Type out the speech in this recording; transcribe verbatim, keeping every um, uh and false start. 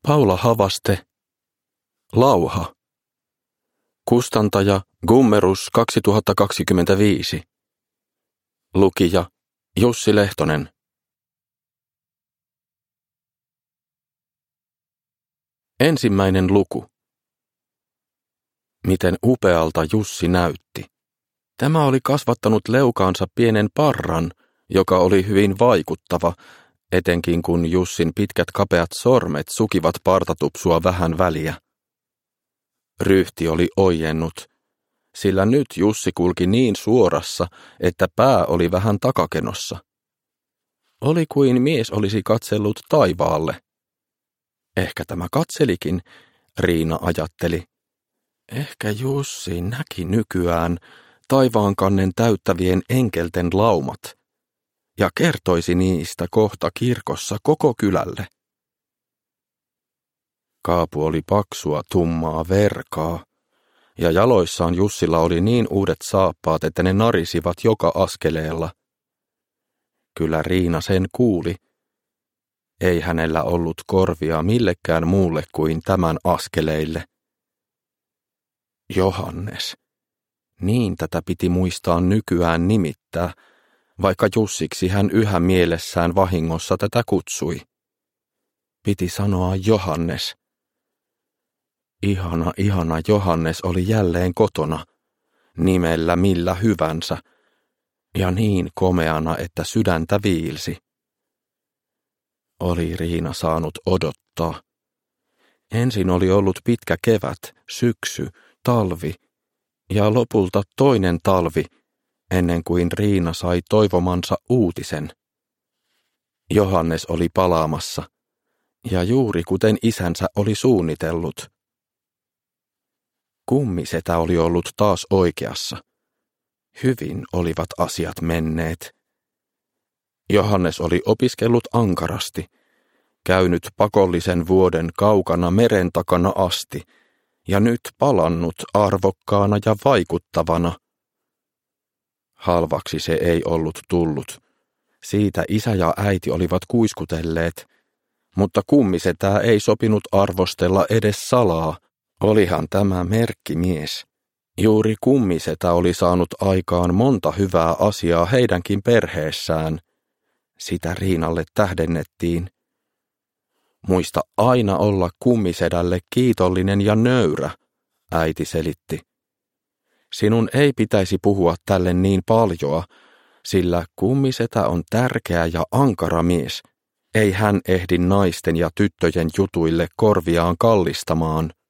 Paula Havaste. Lauha. Kustantaja Gummerus kaksituhattakaksikymmentäviisi. Lukija Jussi Lehtonen. Ensimmäinen luku. Miten upealta Jussi näytti. Tämä oli kasvattanut leukaansa pienen parran, joka oli hyvin vaikuttava, etenkin kun Jussin pitkät kapeat sormet sukivat partatupsua vähän väliä. Ryhti oli ojennut, sillä nyt Jussi kulki niin suorassa, että pää oli vähän takakenossa. Oli kuin mies olisi katsellut taivaalle. Ehkä tämä katselikin, Riina ajatteli. Ehkä Jussi näki nykyään taivaankannen täyttävien enkelten laumat ja kertoisi niistä kohta kirkossa koko kylälle. Kaapu oli paksua tummaa verkaa, ja jaloissaan Jussilla oli niin uudet saappaat, että ne narisivat joka askeleella. Kyllä Riina sen kuuli. Ei hänellä ollut korvia millekään muulle kuin tämän askeleille. Johannes. Niin tätä piti muistaa nykyään nimittää, vaikka Jussiksi hän yhä mielessään vahingossa tätä kutsui. Piti sanoa Johannes. Ihana, ihana Johannes oli jälleen kotona, nimellä millä hyvänsä, ja niin komeana, että sydäntä viilsi. Oli Riina saanut odottaa. Ensin oli ollut pitkä kevät, syksy, talvi ja lopulta toinen talvi, ennen kuin Riina sai toivomansa uutisen. Johannes oli palaamassa, ja juuri kuten isänsä oli suunnitellut. Kummisetä oli ollut taas oikeassa. Hyvin olivat asiat menneet. Johannes oli opiskellut ankarasti, käynyt pakollisen vuoden kaukana meren takana asti, ja nyt palannut arvokkaana ja vaikuttavana. Halvaksi se ei ollut tullut. Siitä isä ja äiti olivat kuiskutelleet, mutta kummisetää ei sopinut arvostella edes salaa. Olihan tämä merkkimies. Juuri kummisetä oli saanut aikaan monta hyvää asiaa heidänkin perheessään. Sitä Riinalle tähdennettiin. Muista aina olla kummisedälle kiitollinen ja nöyrä, äiti selitti. Sinun ei pitäisi puhua tälle niin paljoa, sillä kummisetä on tärkeä ja ankara mies. Ei hän ehdi naisten ja tyttöjen jutuille korviaan kallistamaan.